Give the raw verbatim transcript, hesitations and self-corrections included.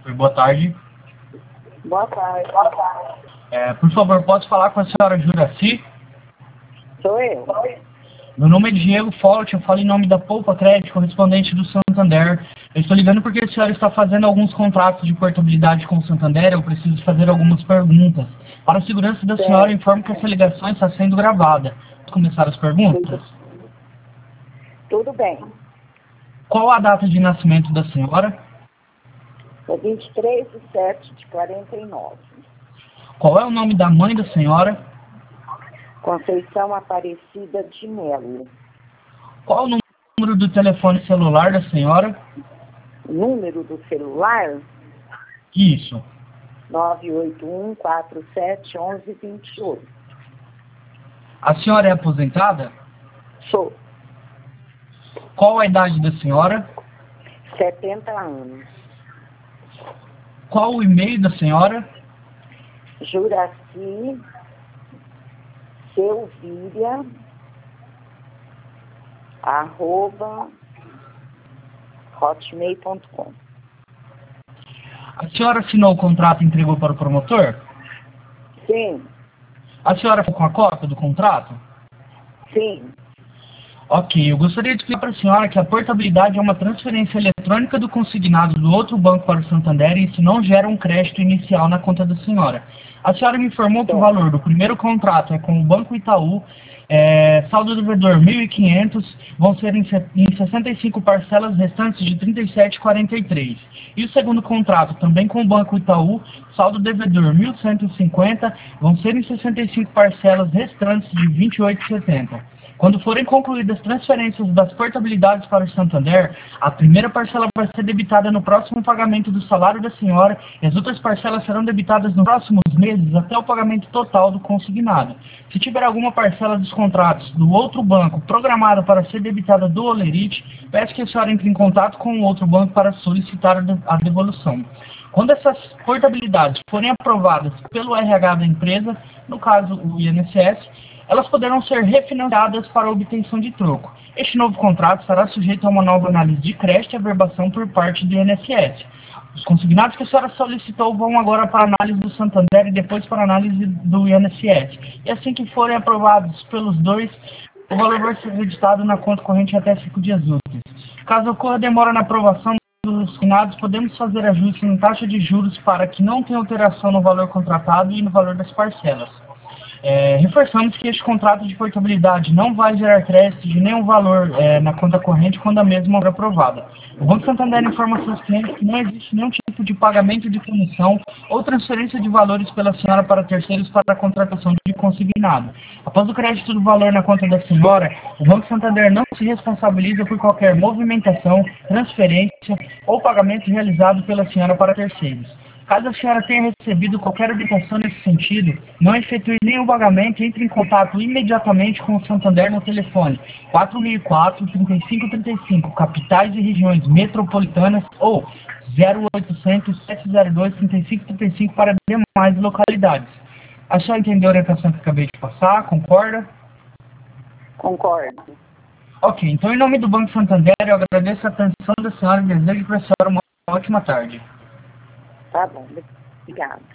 Oi, boa tarde. Boa tarde. Boa tarde. É, por favor, posso falar com a senhora Juraci? Sou eu. Meu nome é Diego Folt, eu falo em nome da Poupa Crédito, correspondente do Santander. Eu estou ligando porque a senhora está fazendo alguns contratos de portabilidade com o Santander. Eu preciso fazer algumas perguntas. Para a segurança da Certo. senhora, informo que essa ligação está sendo gravada. Vamos começar as perguntas? Tudo bem. Qual a data de nascimento da senhora? É vinte e três de sete de quarenta e nove. Qual é o nome da mãe da senhora? Conceição Aparecida de Melo. Qual o número do telefone celular da senhora? Número do celular? Isso. nove oito um, quatro sete, um um dois oito. A senhora é aposentada? Sou. Qual a idade da senhora? setenta anos. Qual o e-mail da senhora? Juraci Selvíria arroba hotmail ponto com. A senhora assinou o contrato e entregou para o promotor? Sim, A senhora ficou com a cópia do contrato? sim. Ok, eu gostaria de explicar para a senhora que a portabilidade é uma transferência eletrônica do consignado do outro banco para o Santander e isso não gera um crédito inicial na conta da senhora. A senhora me informou que o valor do primeiro contrato é com o Banco Itaú, é, saldo do devedor mil e quinhentos, vão ser em, em sessenta e cinco parcelas restantes de trinta e sete reais e quarenta e três. E o segundo contrato, também com o Banco Itaú, saldo do devedor mil cento e cinquenta, vão ser em sessenta e cinco parcelas restantes de vinte e oito reais e setenta centavos. Quando forem concluídas as transferências das portabilidades para o Santander, a primeira parcela vai ser debitada no próximo pagamento do salário da senhora e as outras parcelas serão debitadas nos próximos meses até o pagamento total do consignado. Se tiver alguma parcela dos contratos do outro banco programada para ser debitada do Olerite, peço que a senhora entre em contato com o outro banco para solicitar a devolução. Quando essas portabilidades forem aprovadas pelo R H da empresa, no caso o I N S S, elas poderão ser refinanciadas para obtenção de troco. Este novo contrato estará sujeito a uma nova análise de crédito e averbação por parte do I N S S. Os consignados que a senhora solicitou vão agora para a análise do Santander e depois para a análise do I N S S. E assim que forem aprovados pelos dois, o valor vai ser acreditado na conta corrente até cinco dias úteis. Caso ocorra demora na aprovação dos consignados, podemos fazer ajustes em taxa de juros para que não tenha alteração no valor contratado e no valor das parcelas. É, reforçamos que este contrato de portabilidade não vai gerar crédito de nenhum valor é, na conta corrente quando a mesma for aprovada. O Banco Santander informa aos seus clientes que não existe nenhum tipo de pagamento de comissão ou transferência de valores pela senhora para terceiros para a contratação de consignado. Após o crédito do valor na conta da senhora, o Banco Santander não se responsabiliza por qualquer movimentação, transferência ou pagamento realizado pela senhora para terceiros. Caso a senhora tenha recebido qualquer orientação nesse sentido, não efetue nenhum pagamento e entre em contato imediatamente com o Santander no telefone quatro mil e quatro, trinta e cinco trinta e cinco, capitais e regiões metropolitanas ou zero oitocentos, sete zero dois, trinta e cinco trinta e cinco para demais localidades. A senhora entendeu a orientação que acabei de passar? Concorda? Concordo. Ok, então em nome do Banco Santander eu agradeço a atenção da senhora e desejo para a senhora uma ótima tarde. Tá bom. Obrigada.